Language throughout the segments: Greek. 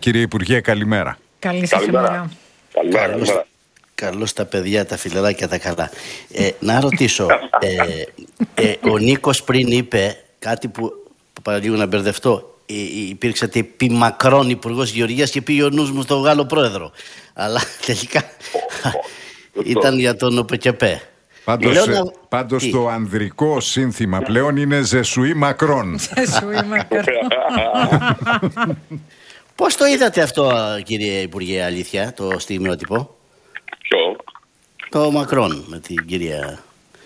κύριε Υπουργέ, καλημέρα. Καλή σας ημέρα. Καλημέρα. Καλώς τα παιδιά, τα φιλεράκια τα καλά. Να ρωτήσω, ο Νίκος πριν είπε κάτι που παραλίγο να μπερδευτώ. Υπήρξε επί μακρόν υπουργός Γεωργίας και πήγε ο νους μου στον Γάλλο πρόεδρο. Αλλά τελικά ήταν για τον ΟΠΕΚΕΠΕ. Πάντως το ανδρικό σύνθημα πλέον είναι Ζεσουί Μακρόν. Πώς το είδατε αυτό, κύριε Υπουργέ, αλήθεια, το στιγμιότυπο? Ποιο? Το Μακρόν με την κυρία...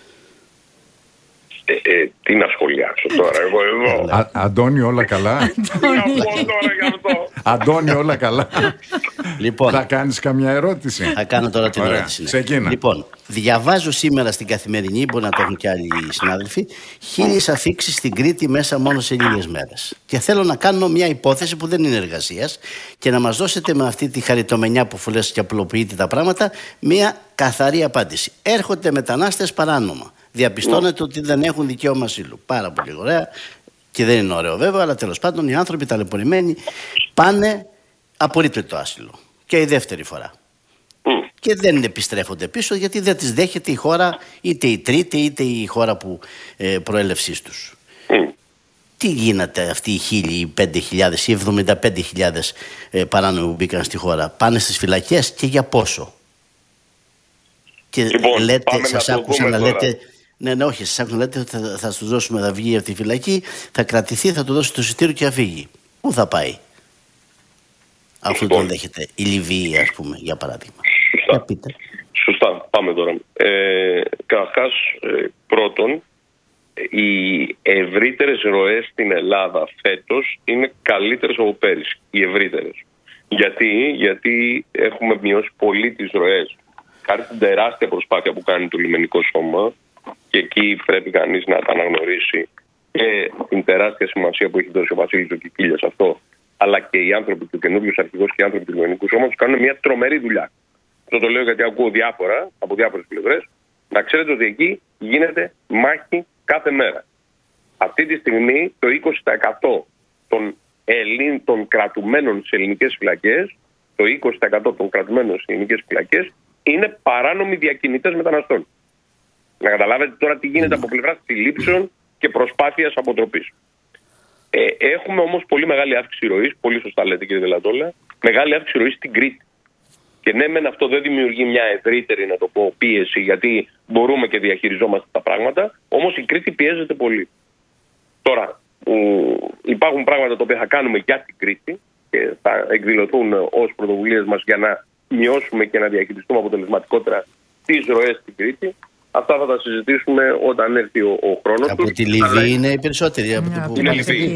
Τι να σχολιάσω τώρα, εγώ εδώ. Αντώνη, όλα καλά? Αντώνη, όλα καλά? Λοιπόν, θα κάνεις καμιά ερώτηση? Θα κάνω τώρα την ερώτηση. Ξεκίνα. Λοιπόν, διαβάζω σήμερα στην Καθημερινή, μπορεί να το έχουν και άλλοι συνάδελφοι, 1000 αφίξεις στην Κρήτη μέσα μόνο σε λίγες μέρες. Και θέλω να κάνω μια υπόθεση που δεν είναι εργασίας και να μας δώσετε με αυτή τη χαριτομενιά που φουλές και απλοποιείτε τα πράγματα μια καθαρή απάντηση. Έρχονται μετανάστες παράνομα. Διαπιστώνεται ότι δεν έχουν δικαίωμα ασύλου. Πάρα πολύ ωραία. Και δεν είναι ωραίο βέβαια, αλλά τέλος πάντων οι άνθρωποι ταλαιπωρημένοι πάνε, απορρίπτεται το άσυλο. Και η δεύτερη φορά. Και δεν επιστρέφονται πίσω γιατί δεν τις δέχεται η χώρα, είτε η τρίτη είτε η χώρα που προέλευσής τους. Τι γίνεται αυτοί οι 1.000, 5.000 ή 75.000 παράνομοι που μπήκαν στη χώρα? Πάνε στις φυλακές και για πόσο? Και λοιπόν, λέτε, σας άκουσα να λέτε... Ναι, όχι, σας άκουσα να λέτε ότι θα τους δώσουμε, θα βγει από τη φυλακή, θα κρατηθεί, θα του δώσει το εισιτήριο και θα φύγει. Πού θα πάει? Αφού τον δέχεται η Λιβύη, ας πούμε, για παράδειγμα. Σωστά, πάμε τώρα. Καταρχάς, πρώτον, οι ευρύτερες ροές στην Ελλάδα φέτος είναι καλύτερες από πέρυσι. Οι ευρύτερες. Γιατί έχουμε μειώσει πολύ τις ροές. Χάρη στην τεράστια προσπάθεια που κάνει το λιμενικό σώμα, και εκεί πρέπει κανείς να τα αναγνωρίσει, και την τεράστια σημασία που έχει δώσει ο Βασίλης ο Κικίλιας αυτό, αλλά και οι άνθρωποι του καινούριου αρχηγός και οι άνθρωποι του λιμενικού σώματος κάνουν μια τρομερή δουλειά. Αυτό το λέω γιατί ακούω διάφορα από διάφορες πλευρές. Να ξέρετε ότι εκεί γίνεται μάχη κάθε μέρα. Αυτή τη στιγμή το 20% των κρατουμένων σε ελληνικές φυλακές, το 20% των κρατουμένων σε ελληνικές φυλακές είναι παράνομοι διακινητές μεταναστών. Να καταλάβετε τώρα τι γίνεται από πλευράς συλλήψεων και προσπάθειας αποτροπής. Έχουμε όμως πολύ μεγάλη αύξηση ροής, πολύ σωστά λέτε κύριε Δελατόλα, μεγάλη αύξηση ροής στην Κρήτη. Και ναι, μεν αυτό δεν δημιουργεί μια ευρύτερη, να το πω, πίεση, γιατί μπορούμε και διαχειριζόμαστε τα πράγματα, όμως η Κρήτη πιέζεται πολύ. Τώρα, υπάρχουν πράγματα τα οποία θα κάνουμε για την Κρήτη και θα εκδηλωθούν ως πρωτοβουλίες μας για να μειώσουμε και να διαχειριστούμε αποτελεσματικότερα τις ροές στην Κρήτη. Αυτά θα τα συζητήσουμε όταν έρθει ο χρόνος τους. Από τη Λιβύη είναι οι περισσότεροι. Είναι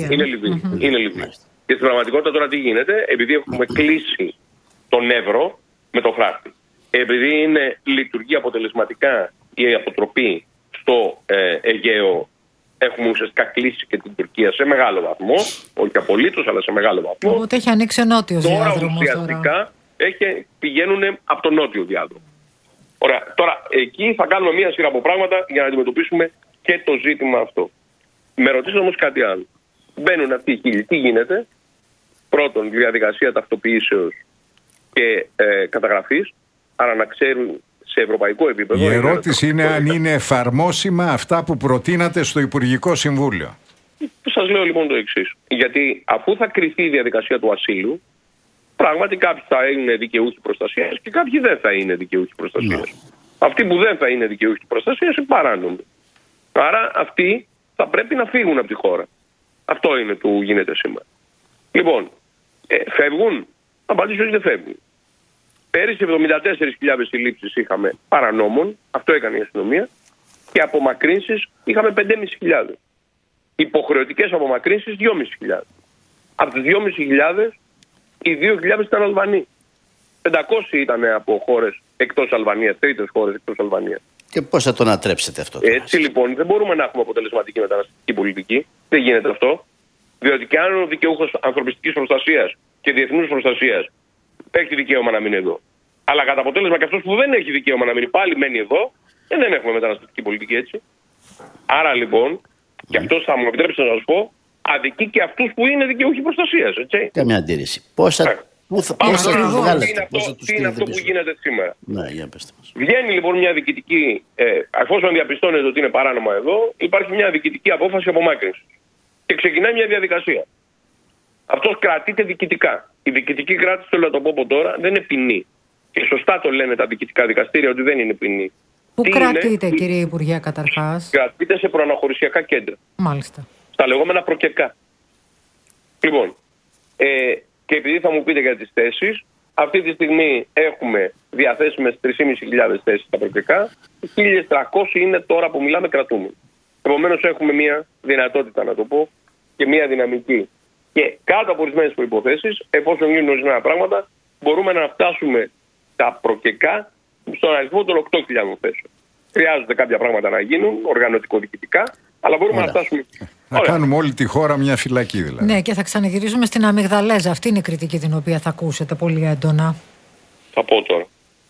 Λιβύη. Και στην πραγματικότητα τώρα τι γίνεται? Επειδή έχουμε κλείσει τον Εύρο με το χάρτη, επειδή λειτουργεί αποτελεσματικά η αποτροπή στο Αιγαίο, έχουμε ουσιαστικά κλείσει και την Τουρκία σε μεγάλο βαθμό, όχι απολύτως, αλλά σε μεγάλο βαθμό. Οπότε έχει ανοίξει ο νότιος διάδρομος. Τώρα ουσιαστικά πηγαίνουν από τον νότιο διάδρομο. Ωραία. Τώρα εκεί θα κάνουμε μία σειρά από πράγματα για να αντιμετωπίσουμε και το ζήτημα αυτό. Με ρωτήσατε όμως κάτι άλλο. Μπαίνουν αυτοί οι 1.000. Τι γίνεται? Πρώτον, διαδικασία ταυτοποιήσεως και καταγραφής, άρα να ξέρουν σε ευρωπαϊκό επίπεδο. Η ερώτηση είναι αν είναι εφαρμόσιμα αυτά που προτείνατε στο Υπουργικό Συμβούλιο. Σας λέω λοιπόν το εξής. Γιατί αφού θα κριθεί η διαδικασία του ασύλου, πράγματι κάποιοι θα είναι δικαιούχοι προστασίας και κάποιοι δεν θα είναι δικαιούχοι προστασίας. Αυτοί που δεν θα είναι δικαιούχοι προστασίας είναι παράνομοι. Άρα αυτοί θα πρέπει να φύγουν από τη χώρα. Αυτό είναι που γίνεται σήμερα. Λοιπόν, φεύγουν? Απαντήσω ότι δεν φεύγουν. Πέρυσι 74.000 συλλήψεις είχαμε παρανόμων, αυτό έκανε η αστυνομία, και απομακρύνσεις είχαμε 5.500. Υποχρεωτικές απομακρύνσεις 2.500. Από τις 2.500 οι 2.000 ήταν Αλβανοί. 500 ήταν από χώρες εκτός Αλβανίας, τρίτες χώρες εκτός Αλβανίας. Και πώς θα το ανατρέψετε αυτό? Έτσι λοιπόν δεν μπορούμε να έχουμε αποτελεσματική μεταναστευτική πολιτική. Δεν γίνεται αυτό. Διότι και αν ο δικαιούχος ανθρωπιστικής προστασίας και διεθνούς προστασίας έχει δικαίωμα να μείνει εδώ, αλλά κατά αποτέλεσμα και αυτός που δεν έχει δικαίωμα να μείνει πάλι μένει εδώ, δεν έχουμε μεταναστευτική πολιτική έτσι. Άρα λοιπόν, και αυτό θα μου επιτρέψετε να σας πω, αδικεί και αυτούς που είναι δικαιούχοι προστασίας. Έτσι. Καμία αντίρρηση. Τι είναι αυτό που γίνεται σήμερα. Ναι, για πέστε μας. Βγαίνει λοιπόν μια διοικητική, εφόσον διαπιστώνεται ότι είναι παράνομα εδώ, υπάρχει μια διοικητική απόφαση απομάκρυνσης. Και ξεκινάει μια διαδικασία. Αυτός κρατείται διοικητικά. Η διοικητική κράτηση, θέλω να το πω από τώρα, δεν είναι ποινή. Και σωστά το λένε τα διοικητικά δικαστήρια ότι δεν είναι ποινή. Πού κρατείται, κύριε Υπουργέ, καταρχάς? Κρατείται σε προαναχωρησιακά κέντρα. Μάλιστα. Στα λεγόμενα προκεκά. Λοιπόν, και επειδή θα μου πείτε για τις θέσεις, αυτή τη στιγμή έχουμε διαθέσιμες 3.500 θέσεις στα προκεκά. 1.300 είναι τώρα που μιλάμε κρατούμενοι. Επομένως έχουμε μια δυνατότητα, να το πω, και μια δυναμική. Και κάτω από ορισμένες προϋποθέσεις, εφόσον γίνουν ορισμένα πράγματα, μπορούμε να φτάσουμε τα προκεκά στον αριθμό των 8.000 θέσεων. Χρειάζονται κάποια πράγματα να γίνουν, οργανωτικο-διοικητικά, αλλά μπορούμε να φτάσουμε. Να κάνουμε όλη τη χώρα μια φυλακή, δηλαδή. Ναι, και θα ξαναγυρίσουμε στην αμυγδαλέζα. Αυτή είναι η κριτική την οποία θα ακούσετε πολύ έντονα. Θα πω τώρα.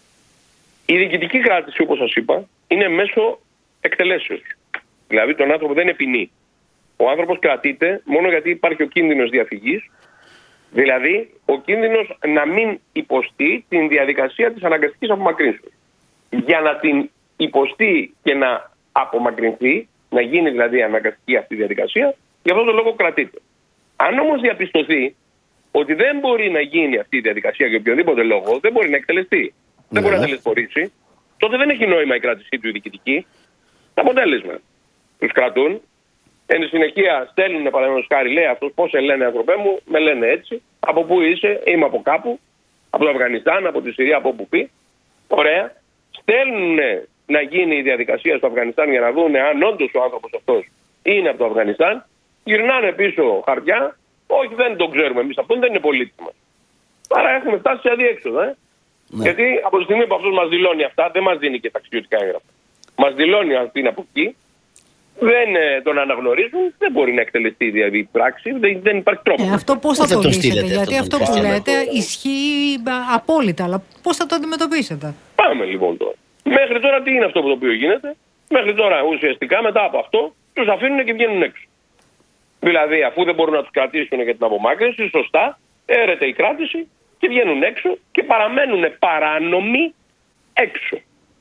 Η διοικητική κράτηση, όπως σας είπα, είναι μέσω εκτελέσεως. Δηλαδή τον άνθρωπο δεν είναι ποινή. Ο άνθρωπος κρατείται μόνο γιατί υπάρχει ο κίνδυνος διαφυγής, δηλαδή ο κίνδυνος να μην υποστεί την διαδικασία της αναγκαστικής απομακρύνσεως. Για να την υποστεί και να απομακρυνθεί, να γίνει δηλαδή αναγκαστική αυτή η διαδικασία, γι' αυτόν τον λόγο κρατείται. Αν όμως διαπιστωθεί ότι δεν μπορεί να γίνει αυτή η διαδικασία για οποιοδήποτε λόγο, δεν μπορεί να εκτελεστεί, δεν μπορεί να τελεσφορήσει, τότε δεν έχει νόημα η κράτησή του η διοικητική. Το αποτέλεσμα. Τους κρατούν. Εν συνεχεία στέλνουν, παραδείγματος χάρη, λέει αυτός, πώς σε λένε άνθρωπέ μου, με λένε έτσι. Από πού είσαι, είμαι από κάπου, από το Αφγανιστάν, από τη Συρία, από όπου πει. Ωραία. Στέλνουν να γίνει η διαδικασία στο Αφγανιστάν για να δουν αν όντως ο άνθρωπος αυτός είναι από το Αφγανιστάν. Γυρνάνε πίσω χαρτιά. Όχι, δεν τον ξέρουμε εμείς. Αυτόν δεν είναι πολίτης μας. Άρα έχουμε φτάσει σε αδιέξοδο. Ναι. Γιατί από τη στιγμή που αυτός μας δηλώνει αυτά, δεν μας δίνει και ταξιδιωτικά έγγραφα. Μας δηλώνει αυτή είναι από εκεί. Δεν τον αναγνωρίζουν, δεν μπορεί να εκτελεστεί δηλαδή η πράξη, δεν υπάρχει τρόπο. Αυτό πώς θα το λύσετε, γιατί αυτό που λέτε ισχύει απόλυτα, αλλά πώς θα το αντιμετωπίσετε? Πάμε λοιπόν τώρα. Μέχρι τώρα τι είναι αυτό το οποίο γίνεται? Μέχρι τώρα ουσιαστικά μετά από αυτό τους αφήνουν και βγαίνουν έξω. Δηλαδή αφού δεν μπορούν να τους κρατήσουν για την απομάκρυνση, σωστά, έρεται η κράτηση και βγαίνουν έξω και παραμένουν παράνομοι έξω.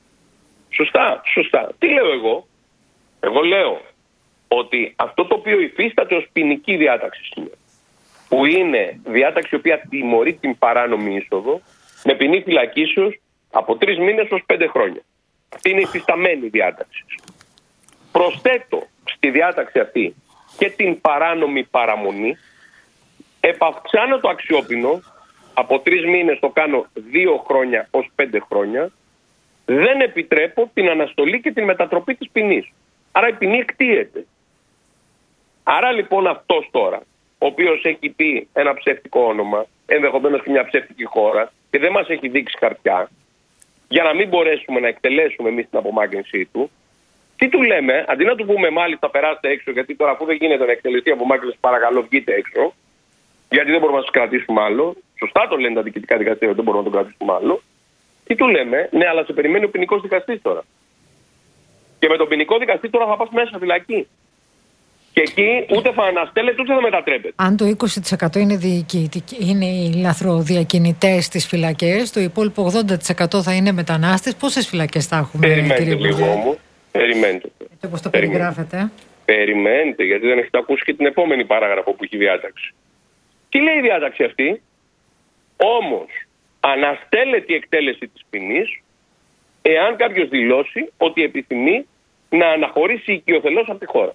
Σωστά, σωστά. Τι λέω εγώ? Εγώ λέω ότι αυτό το οποίο υφίσταται ως ποινική διάταξη σήμερα, που είναι διάταξη η οποία τιμωρεί την παράνομη είσοδο, με ποινή φυλακίσεως από 3 μήνες ως 5 χρόνια. Αυτή είναι η υφισταμένη διάταξη. Προσθέτω στη διάταξη αυτή και την παράνομη παραμονή, επαυξάνω το αξιόπινο, από 3 μήνες το κάνω 2 χρόνια ως 5 χρόνια, δεν επιτρέπω την αναστολή και την μετατροπή της ποινής. Άρα η ποινή εκτείεται. Άρα λοιπόν αυτός τώρα, ο οποίος έχει πει ένα ψεύτικο όνομα, ενδεχομένως και μια ψεύτικη χώρα, και δεν μας έχει δείξει χαρτιά, για να μην μπορέσουμε να εκτελέσουμε εμείς την απομάκρυνσή του, τι του λέμε? Αντί να του πούμε μάλιστα περάστε έξω, γιατί τώρα αφού δεν γίνεται να εκτελεστεί απομάκρυνση, παρακαλώ βγείτε έξω, γιατί δεν μπορούμε να σας κρατήσουμε άλλο. Σωστά το λένε τα διοικητικά δικαστήρια, δεν μπορούμε να τον κρατήσουμε άλλο. Τι του λέμε? Ναι, αλλά σε περιμένει ο ποινικός δικαστής τώρα. Και με τον ποινικό δικαστή τώρα θα πας μέσα φυλακή. Και εκεί ούτε θα αναστέλλεται ούτε θα μετατρέπεται. Αν το 20% είναι οι λαθροδιακινητές στις φυλακές, το υπόλοιπο 80% θα είναι μετανάστες, πόσες φυλακές θα έχουμε? Περιμένετε λίγο όμως. Περιμένετε. Πώς το περιγράφετε? Περιμένετε, γιατί δεν έχετε ακούσει και την επόμενη παράγραφο που έχει διάταξη. Τι λέει η διάταξη αυτή? Όμως αναστέλλεται η εκτέλεση της ποινής εάν κάποιος δηλώσει ότι επιθυμεί να αναχωρήσει οικειοθελώς από τη χώρα.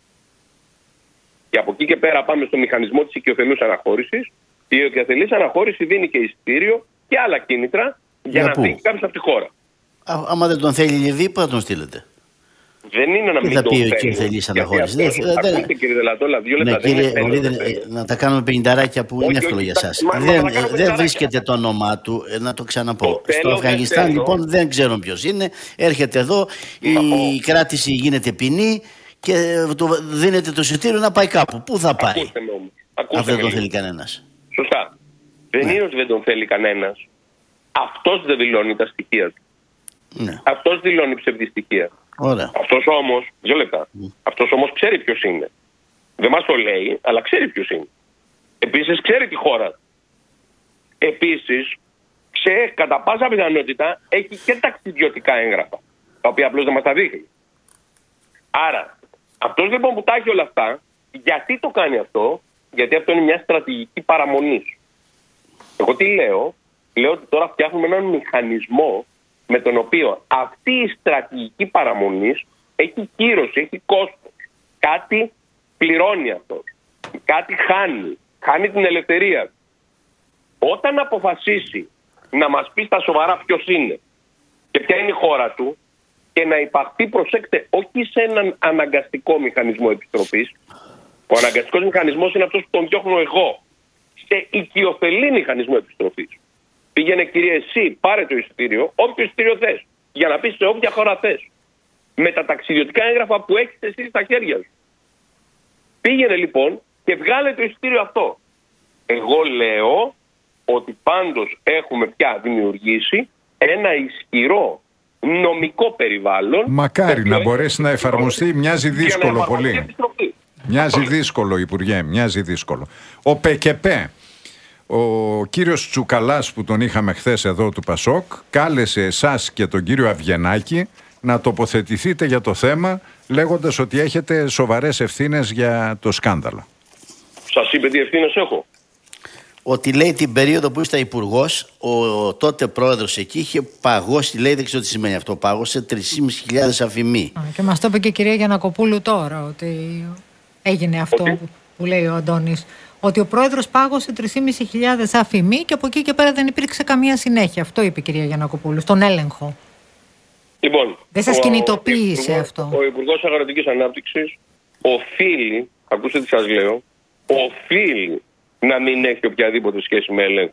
Και από εκεί και πέρα πάμε στο μηχανισμό της οικειοθελούς αναχώρησης. Η οικειοθελής αναχώρηση δίνει και εισιτήριο και άλλα κίνητρα για να φύγει κάποιος από τη χώρα. Άμα δεν τον θέλει Λιβύη, πού θα τον στείλετε? Δεν είναι να μην τον θέλει. Ακούστε κύριε Δελατόλα, 2 λεπτά. Να τα κάνουμε 50 που είναι εύκολο για εσάς. Δεν βρίσκεται το όνομά του, να το ξαναπώ. Στο Αφγανιστάν λοιπόν δεν ξέρω ποιος είναι. Έρχεται εδώ, η κράτηση γίνεται ποινή και του δίνεται το εισιτήριο να πάει κάπου. Πού θα πάει? Αν δεν τον θέλει κανένας. Σωστά. Δεν είναι ότι δεν τον θέλει κανένας. Αυτός δεν δηλώνει τα στοιχεία του. Αυτός δηλώνει ψευδιστοιχεία. Αυτός όμως, 2 λεπτά, αυτός όμως ξέρει ποιος είναι. Δεν μας το λέει, αλλά ξέρει ποιος είναι. Επίσης ξέρει τη χώρα. Επίσης, κατά πάσα πιθανότητα έχει και ταξιδιωτικά έγγραφα, τα οποία απλώς δεν μας τα δείχνει. Άρα, αυτός λοιπόν που τα έχει όλα αυτά, γιατί το κάνει αυτό? Γιατί αυτό είναι μια στρατηγική παραμονής. Εγώ τι λέω? Λέω ότι τώρα φτιάχνουμε έναν μηχανισμό με τον οποίο αυτή η στρατηγική παραμονής έχει κύρωση, έχει κόστος. Κάτι πληρώνει αυτό. Κάτι χάνει. Χάνει την ελευθερία. Όταν αποφασίσει να μας πει στα σοβαρά ποιος είναι και ποια είναι η χώρα του και να υπαχθεί, προσέξτε, όχι σε έναν αναγκαστικό μηχανισμό επιστροφής. Ο αναγκαστικός μηχανισμός είναι αυτός που τον διώχνω εγώ. Σε οικειοθελή μηχανισμό επιστροφής. Πήγαινε, κύριε, εσύ, πάρε το εισιτήριο, όποιο εισιτήριο θες, για να πεις σε όποια χώρα θες. Με τα ταξιδιωτικά έγγραφα που έχεις εσύ στα χέρια σου. Πήγαινε λοιπόν και βγάλε το εισιτήριο αυτό. Εγώ λέω ότι πάντως έχουμε πια δημιουργήσει ένα ισχυρό νομικό περιβάλλον. Μακάρι να μπορέσει να εφαρμοστεί, μοιάζει δύσκολο πολύ. Μοιάζει δύσκολο, Υπουργέ, μοιάζει δύσκολο. Ο ΠΚΠ, ο κύριος Τσουκαλάς που τον είχαμε χθες εδώ του Πασόκ, κάλεσε εσάς και τον κύριο Αυγενάκη να τοποθετηθείτε για το θέμα, λέγοντας ότι έχετε σοβαρές ευθύνες για το σκάνδαλο. Σας είπε τι ευθύνες έχω? Ότι λέει την περίοδο που ήσταν υπουργός, ο τότε πρόεδρος εκεί είχε παγώσει, λέει, δεν ξέρω τι σημαίνει αυτό, πάγωσε 3.500 αφημί. Και μας το είπε και η κυρία Γιαννακοπούλου τώρα, ότι έγινε αυτό που λέει ο Αντώνης. Ότι ο πρόεδρος πάγωσε 3.500 αφημί και από εκεί και πέρα δεν υπήρξε καμία συνέχεια. Αυτό είπε η κυρία Γιαννακοπούλου, στον έλεγχο. Λοιπόν, δεν σας κινητοποίησε αυτό? Ο Υπουργός Αγροτικής Ανάπτυξης οφείλει, ακούστε τι σας λέω, οφείλει να μην έχει οποιαδήποτε σχέση με έλεγχο.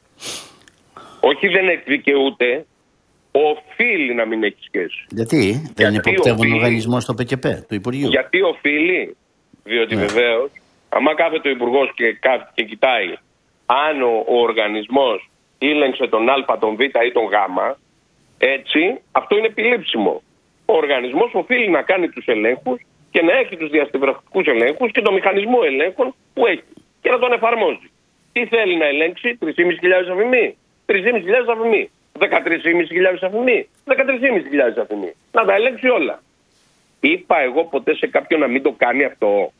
Όχι δεν εκδικαιούται, οφείλει να μην έχει σχέση. Γιατί δεν είναι υποπτεύον οργανισμό στο ΠΚΠ του Υπουργείου? Γιατί οφείλει? Διότι βεβαίως, άμα κάθεται ο Υπουργός και κοιτάει αν ο οργανισμός ήλεγξε τον Α, τον Β ή τον Γ, έτσι, αυτό είναι επιλήψιμο. Ο οργανισμός οφείλει να κάνει τους ελέγχους και να έχει τους διαστημικούς ελέγχους και το μηχανισμό ελέγχων που έχει και να τον εφαρμόζει. Τι θέλει να ελέγξει? 3.500 αφημί, 3.500 αφημί, 13.500 αφημί, 13.500 αφημί. Να τα ελέγξει όλα. Είπα εγώ ποτέ σε κάποιον να μην το κάνει αυτό?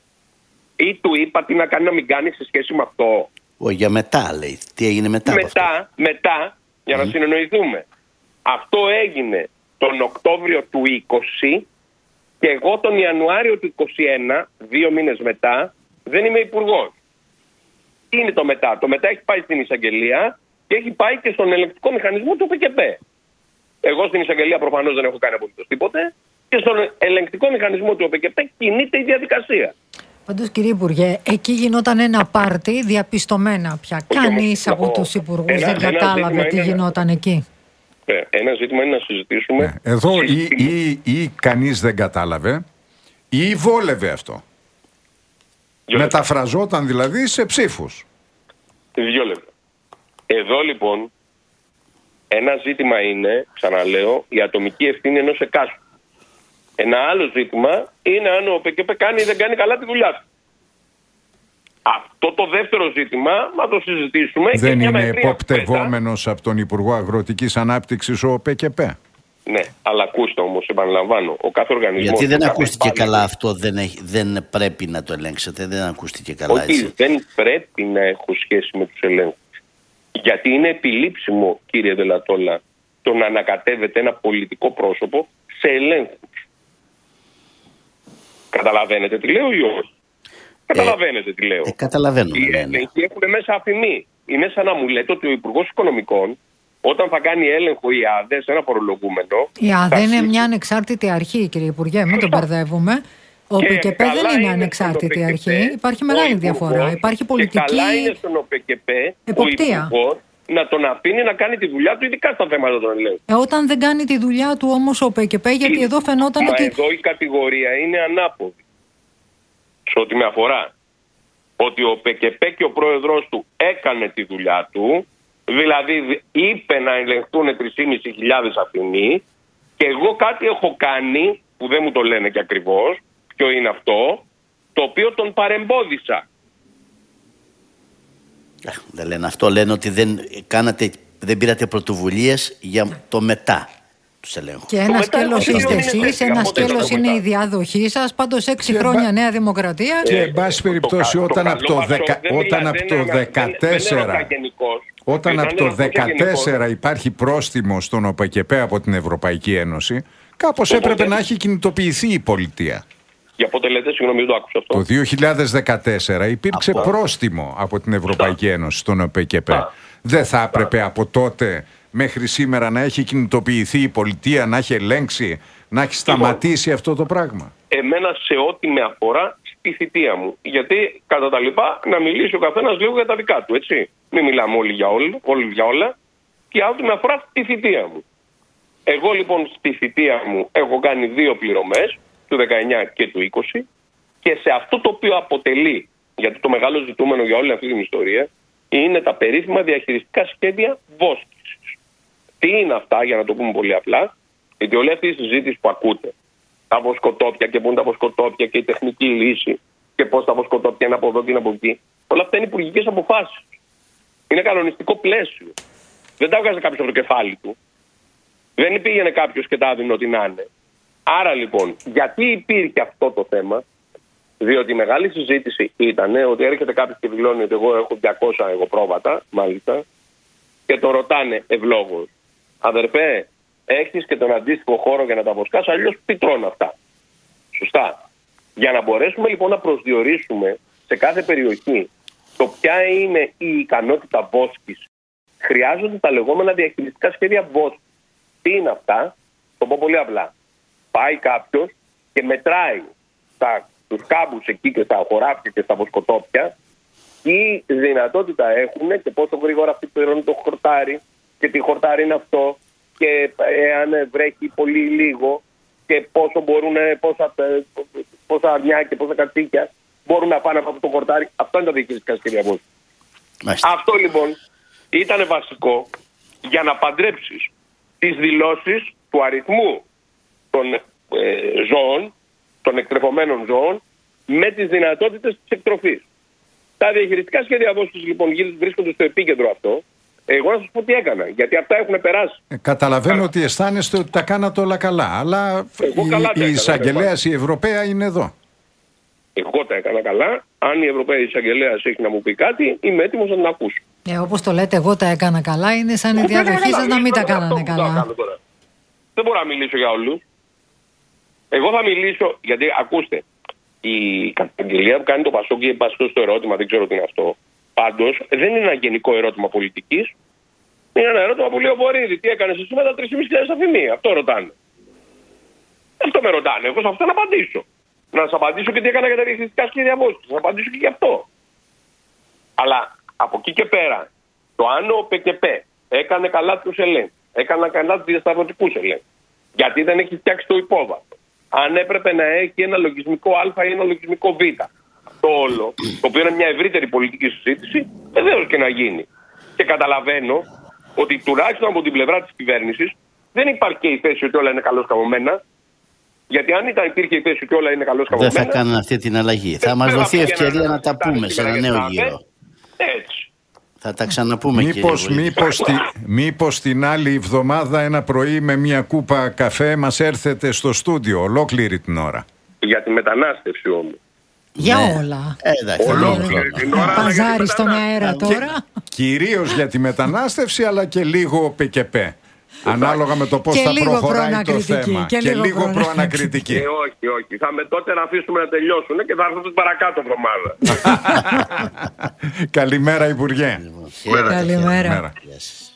Ή του είπα τι να κάνει να μην κάνει σε σχέση με αυτό? Για μετά λέει. Τι έγινε μετά? Μετά, για να συνεννοηθούμε. Αυτό έγινε τον Οκτώβριο του 20 και εγώ τον Ιανουάριο του 21, 2 μήνες μετά, δεν είμαι υπουργός. Τι είναι το μετά? Το μετά έχει πάει στην εισαγγελία και έχει πάει και στον ελεγκτικό μηχανισμό του ΠΚΠ. Εγώ στην εισαγγελία προφανώς δεν έχω κάνει απολύτως τίποτε και στον ελεγκτικό μηχανισμό του ΠΚΠ κινείται η διαδικασία. Πάντως, κύριε Υπουργέ, εκεί γινόταν ένα πάρτι διαπιστωμένα πια. Κανείς από τους υπουργούς δεν κατάλαβε τι γινόταν εκεί. Ένα ζήτημα είναι να συζητήσουμε. Εδώ ή κανείς δεν κατάλαβε ή βόλευε αυτό. Μεταφραζόταν δηλαδή σε ψήφους. 2 λεπτά. Εδώ λοιπόν ένα ζήτημα είναι, ξαναλέω, η ατομική ευθύνη ενός εκάστου. Ένα άλλο ζήτημα είναι αν ο ΠΚΠ κάνει ή δεν κάνει καλά τη δουλειά του. Αυτό το δεύτερο ζήτημα να το συζητήσουμε. Δεν και είναι υποπτευόμενος από τον Υπουργό Αγροτικής Ανάπτυξης ο ΠΚΠ? Ναι, αλλά ακούστε όμως, επαναλαμβάνω, ο κάθε οργανισμός... Γιατί δεν ακούστηκε καλά αυτό, δεν πρέπει να το ελέγξετε, δεν ακούστηκε καλά έτσι? Όχι, δεν πρέπει να έχω σχέση με τους ελέγχους. Γιατί είναι επιλήψιμο, κύριε Δελατόλα, το να ανακατεύεται ένα πολιτικό πρόσωπο σε ελέγχους. Καταλαβαίνετε τι λέω ή όχι? Καταλαβαίνετε τι λέω? Καταλαβαίνω. Οι έλεγχοι έχουν μέσα αφημί. Είναι σαν να μου λέτε ότι ο Υπουργός Οικονομικών, όταν θα κάνει έλεγχο η ΑΔΕ σε ένα φορολογούμενο... Η ΑΔΕ είναι μια ανεξάρτητη αρχή, κύριε Υπουργέ, μην τον μπερδεύουμε. Ο ΠΚΠ δεν είναι ανεξάρτητη αρχή. Υπάρχει μεγάλη διαφορά. Υπάρχει πολιτική και καλά είναι στον ΠΚΠ εποπτεία. Ο Υπουργός να τον αφήνει να κάνει τη δουλειά του, ειδικά στα θέματα των ελέγχων. Όταν δεν κάνει τη δουλειά του όμως ο ΠΚΠ, γιατί εδώ φαινόταν ότι... Εδώ η κατηγορία είναι ανάποδη. Σε ό,τι με αφορά. Ότι ο ΠΚΠ και ο πρόεδρος του έκανε τη δουλειά του, δηλαδή είπε να ελεγχθούν 3.500 αφημί και εγώ κάτι έχω κάνει, που δεν μου το λένε και ακριβώς, ποιο είναι αυτό, το οποίο τον παρεμπόδισα. Δεν λένε αυτό, λένε ότι δεν πήρατε πρωτοβουλίες για το μετά τους ελέγχους. Και ένα σκέλος είστε εσείς, ένα σκέλος είναι η διάδοχή σας, πάντως 6 χρόνια Νέα Δημοκρατία. Και εν πάση περιπτώσει όταν από το 14 υπάρχει πρόστιμο στον ΟΠΕΚΕΠΕ από την Ευρωπαϊκή Ένωση, κάπως έπρεπε να έχει κινητοποιηθεί η πολιτεία. Για πότε λέτε, συγγνώμη, δεν το άκουσα αυτό. Το 2014 υπήρξε πρόστιμο από την Ευρωπαϊκή Ένωση στον ΟΠΕΚΕΠΕ. Δεν θα έπρεπε από τότε μέχρι σήμερα να έχει κινητοποιηθεί η πολιτεία, να έχει ελέγξει, να έχει σταματήσει αυτό το πράγμα? Εμένα σε ό,τι με αφορά στη θητεία μου. Γιατί κατά τα λοιπά να μιλήσει ο καθένας λίγο για τα δικά του, έτσι. Μην μιλάμε όλοι για όλα. Και ό,τι με αφορά στη θητεία μου. Εγώ λοιπόν στη θητεία μου έχω κάνει 2 πληρωμές, του 19 και του 20, και σε αυτό το οποίο αποτελεί, γιατί το μεγάλο ζητούμενο για όλη αυτή την ιστορία, είναι τα περίφημα διαχειριστικά σχέδια βόσκησης. Τι είναι αυτά, για να το πούμε πολύ απλά? Γιατί όλη αυτή η συζήτηση που ακούτε, τα βοσκοτόπια και πού είναι τα βοσκοτόπια και η τεχνική λύση και πώς τα βοσκοτόπια είναι από εδώ και είναι από εκεί, όλα αυτά είναι υπουργικές αποφάσεις. Είναι κανονιστικό πλαίσιο. Δεν τα βγάζει κάποιος από το κεφάλι του. Δεν πήγαινε κάποιος και τα άδεινε ό,τι να είναι. Άρα λοιπόν, γιατί υπήρχε αυτό το θέμα? Διότι η μεγάλη συζήτηση ήταν ότι έρχεται κάποιος και δηλώνει ότι εγώ έχω 200 εγωπρόβατα, μάλιστα, και το ρωτάνε ευλόγως, αδερφέ, έχεις και τον αντίστοιχο χώρο για να τα βοσκάς, αλλιώς τι τρώνε αυτά? Σωστά. Για να μπορέσουμε λοιπόν να προσδιορίσουμε σε κάθε περιοχή το ποια είναι η ικανότητα βόσκης, χρειάζονται τα λεγόμενα διαχειριστικά σχέδια βόσκης. Τι είναι αυτά? Το πω πολύ απλά. Πάει κάποιος και μετράει τους κάμπους εκεί και στα χωράφια και στα βοσκοτόπια, τι δυνατότητα έχουν και πόσο γρήγορα αυτοί πληρώνουν το χορτάρι και τι χορτάρι είναι αυτό, και εάν βρέχει πολύ λίγο και πόσα αρνιά και πόσα κατσίκια μπορούν να πάνε από αυτό το χορτάρι. Αυτό είναι τα διαχειριστικά σχέδια βόσκης. Αυτό λοιπόν ήταν βασικό για να παντρέψεις τις δηλώσεις του αριθμού των ζώων, των εκτρεφωμένων ζώων, με τις δυνατότητες της εκτροφής. Τα διαχειριστικά σχέδια βόσκης λοιπόν βρίσκονται στο επίκεντρο αυτό. Εγώ να σας πω τι έκανα, γιατί αυτά έχουν περάσει. Καταλαβαίνω ότι αισθάνεστε ότι τα κάνατε όλα καλά, αλλά η εισαγγελέας η Ευρωπαία είναι εδώ. Εγώ τα έκανα καλά. Αν η Ευρωπαία εισαγγελέας έχει να μου πει κάτι, είμαι έτοιμος να την ακούσω. Όπως το λέτε, εγώ τα έκανα καλά, είναι σαν η διαδοχή σας να μην τα κάνανε καλά. Δεν μπορώ να μιλήσω για όλους. Εγώ θα μιλήσω, γιατί ακούστε, η καταγγελία που κάνει το Πασόκ και στο ερώτημα, δεν ξέρω τι είναι αυτό. Πάντως, δεν είναι ένα γενικό ερώτημα πολιτικής. Είναι ένα ερώτημα που λέει ο Βορύδη. Τι έκανες εσύ με τα 3.500 αφημία? Αυτό ρωτάνε. Αυτό με ρωτάνε. Εγώ σε αυτό να απαντήσω. Να σας απαντήσω και τι έκανα για τα διαχειριστικά σχέδια βόσκης. Να απαντήσω και γι' αυτό. Αλλά από εκεί και πέρα, το αν ο ΠΚΠ έκανε καλά τους ελέγχους, έκανε καλά τους διασταυρωτικούς ελέγχους, γιατί δεν έχει φτιάξει το υπόβαθρο, αν έπρεπε να έχει ένα λογισμικό Α ή ένα λογισμικό Β, αυτό όλο, το οποίο είναι μια ευρύτερη πολιτική συζήτηση, βεβαίως και να γίνει. Και καταλαβαίνω ότι τουλάχιστον από την πλευρά της κυβέρνησης δεν υπάρχει και η θέση ότι όλα είναι καλώς καμωμένα. Γιατί αν υπήρχε η θέση ότι όλα είναι καλώς καμωμένα, δεν θα κάνουν αυτή την αλλαγή. Θα μας δοθεί ευκαιρία να τα πούμε σε ένα νέο γύρο. Έτσι. Θα τα ξαναπούμε, μήπως την άλλη εβδομάδα ένα πρωί με μια κούπα καφέ μας έρθετε στο στούντιο ολόκληρη την ώρα? Για τη μετανάστευση όμως. Για όλα. Παζάρι στον αέρα τώρα. Κυρίως για τη μετανάστευση, αλλά και λίγο ΠΚΠ. Ανάλογα με το πώς θα προχωράει το θέμα. Και λίγο προανακριτική. Όχι. Θα με τότε να αφήσουμε να τελειώσουν και θα έρθω την παρακάτω εβδομάδα. Καλημέρα, Υπουργέ. Καλημέρα.